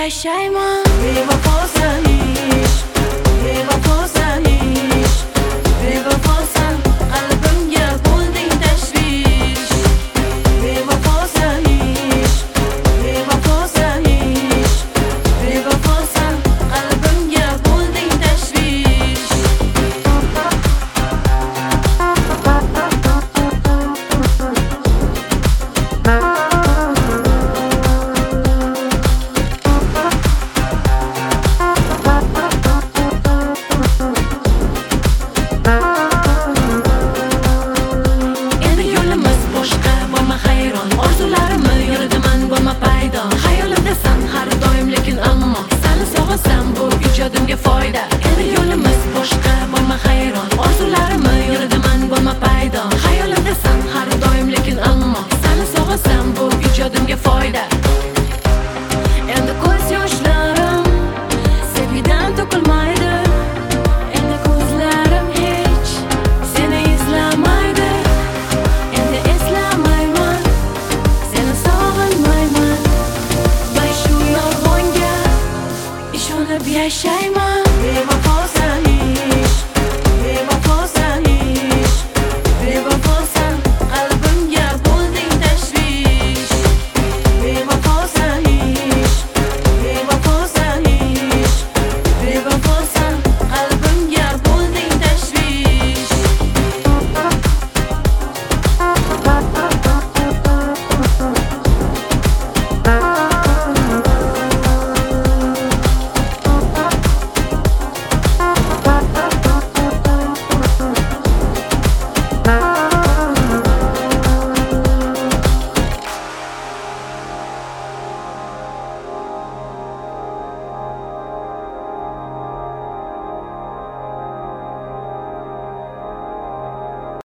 yashayman. Bevafosan ish, bevafosan ish, bevafosan qalbimga bo'lding tashvish. Bevafosan ish, bevafosan ish, bevafosan qalbimga bo'lding tashvish. Endi yo'limiz boshqa, bo'lma hayron. Orzularimni yuridaman, bo'lma paydo. Xayolimdasan har doim, lekin ammo seni sog'asam bu ijodimga foyda. Endi yo'limiz boshqa, bo'lma hayron.